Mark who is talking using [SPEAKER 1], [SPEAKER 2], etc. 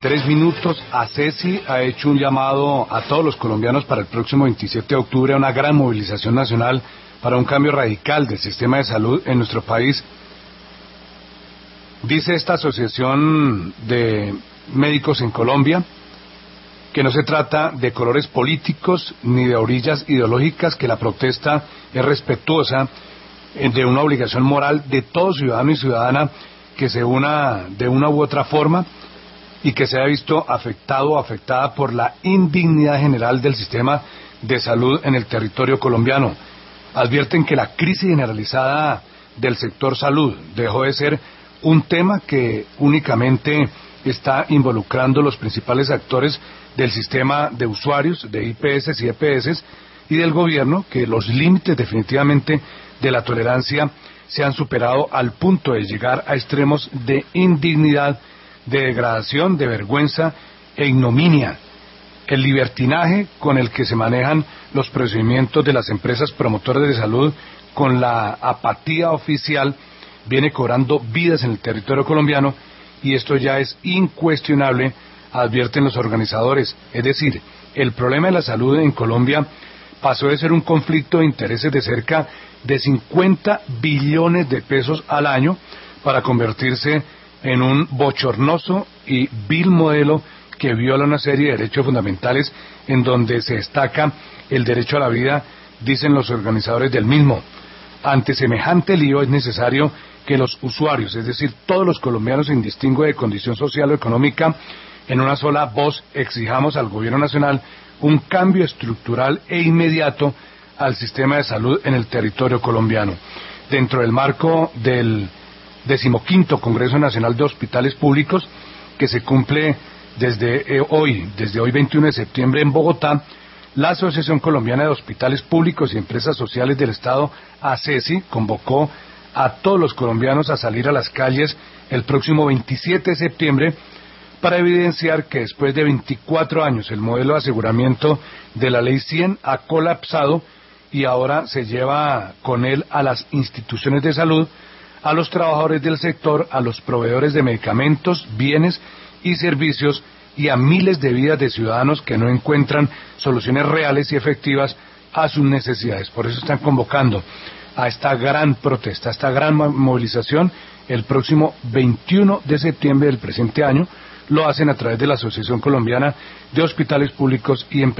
[SPEAKER 1] 3 minutos. ACESI ha hecho un llamado a todos los colombianos para el próximo 27 de octubre a una gran movilización nacional para un cambio radical del sistema de salud en nuestro país. Dice esta asociación de médicos en Colombia que no se trata de colores políticos ni de orillas ideológicas, que la protesta es respetuosa de una obligación moral de todo ciudadano y ciudadana que se una de una u otra forma y que se haya visto afectado o afectada por la indignidad general del sistema de salud en el territorio colombiano. Advierten que la crisis generalizada del sector salud dejó de ser un tema que únicamente está involucrando los principales actores del sistema de usuarios, de IPS y EPS, y del gobierno, que los límites definitivamente de la tolerancia se han superado al punto de llegar a extremos de indignidad, de degradación, de vergüenza e ignominia. El libertinaje con el que se manejan los procedimientos de las empresas promotoras de salud, con la apatía oficial, viene cobrando vidas en el territorio colombiano, y esto ya es incuestionable, advierten los organizadores. Es decir, el problema de la salud en Colombia pasó de ser un conflicto de intereses de cerca de 50 billones de pesos al año para convertirse en un bochornoso y vil modelo que viola una serie de derechos fundamentales, en donde se destaca el derecho a la vida, dicen los organizadores del mismo. Ante semejante lío es necesario que los usuarios, es decir, todos los colombianos sin distingo de condición social o económica, en una sola voz exijamos al gobierno nacional un cambio estructural e inmediato al sistema de salud en el territorio colombiano. Dentro del marco del 15º Congreso Nacional de Hospitales Públicos, que se cumple desde hoy 21 de septiembre en Bogotá, la Asociación Colombiana de Hospitales Públicos y Empresas Sociales del Estado, ACESI, convocó a todos los colombianos a salir a las calles el próximo 27 de septiembre para evidenciar que después de 24 años el modelo de aseguramiento de la Ley 100 ha colapsado, y ahora se lleva con él a las instituciones de salud, a los trabajadores del sector, a los proveedores de medicamentos, bienes y servicios, y a miles de vidas de ciudadanos que no encuentran soluciones reales y efectivas a sus necesidades. Por eso están convocando a esta gran protesta, a esta gran movilización el próximo 21 de septiembre del presente año. Lo hacen a través de la Asociación Colombiana de Hospitales Públicos y Empresas.